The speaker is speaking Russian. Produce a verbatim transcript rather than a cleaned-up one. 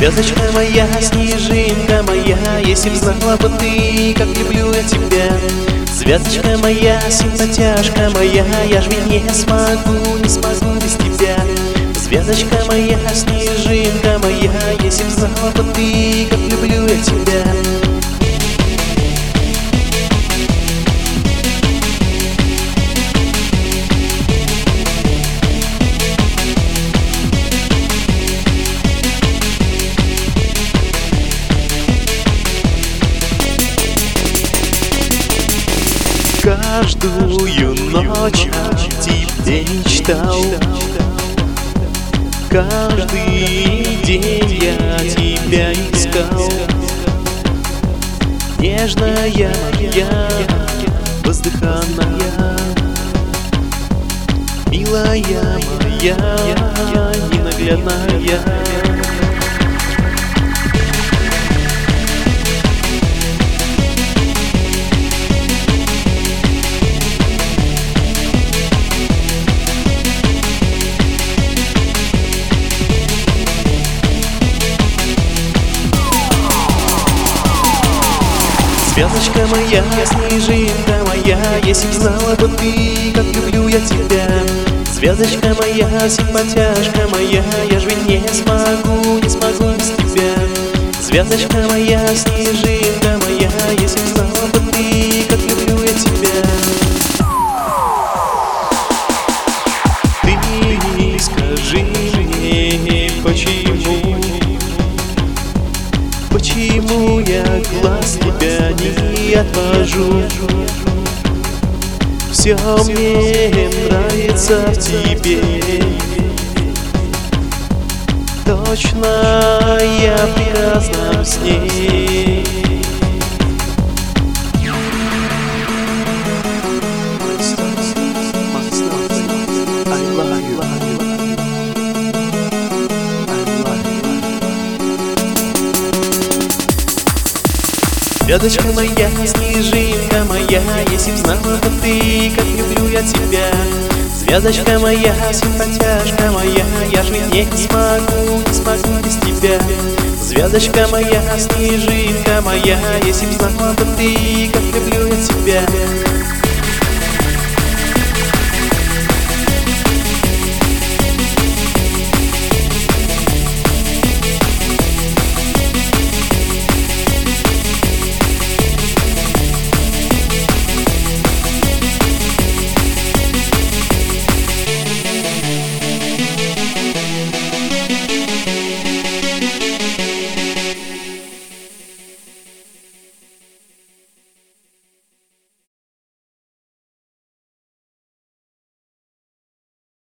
Звездочка моя, снежинка моя, если б знала бы ты, как люблю я тебя. Звездочка моя, симпатяшка моя, я ж ведь не смогу, не смогу без тебя. Звездочка моя, снежинка моя, если б знала бы ты, как люблю я тебя. Каждую ночь о тебе мечтал, каждый день я тебя искал. Нежная моя, воздыханная, милая моя, ненаглядная. Звездочка моя, снежинка моя, если б знала бы ты, как люблю я тебя. Звездочка моя, симпатяшка моя, я ж ведь не смогу, не смогу без тебя. Звездочка моя, снежинка моя, если б знала бы ты, как люблю я тебя. Ты скажи мне, почему, почему я глаз тебя не отвожу? Все мне нравится в тебе. Точно я в прекрасном сне. Звездочка моя, снежинка моя, если б знала бы ты, как люблю я тебя. Звездочка моя, симпатяшка моя, я ж ведь не смогу, не смогу без тебя. Звездочка моя, снежинка моя, если б знала бы ты, как люблю я тебя.